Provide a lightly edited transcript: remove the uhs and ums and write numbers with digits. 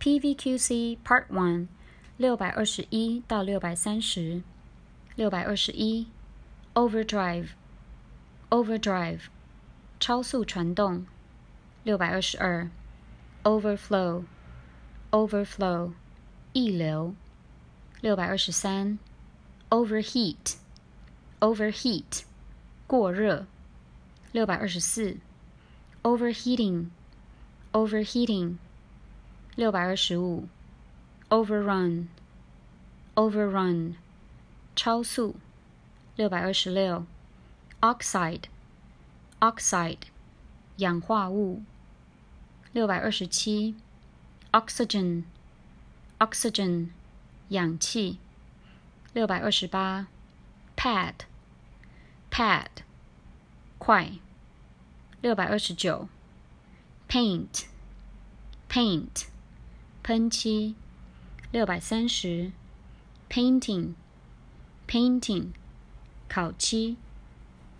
PVQC Part 1 621到630 621 Overdrive超速传动622 Overflow 溢流623 Overheat 过热624 Overheating 625 Overrun 超速626 Oxide 氧化物627 Oxygen 氧气628 Pad 快629 Paint 喷漆630 Painting 烤漆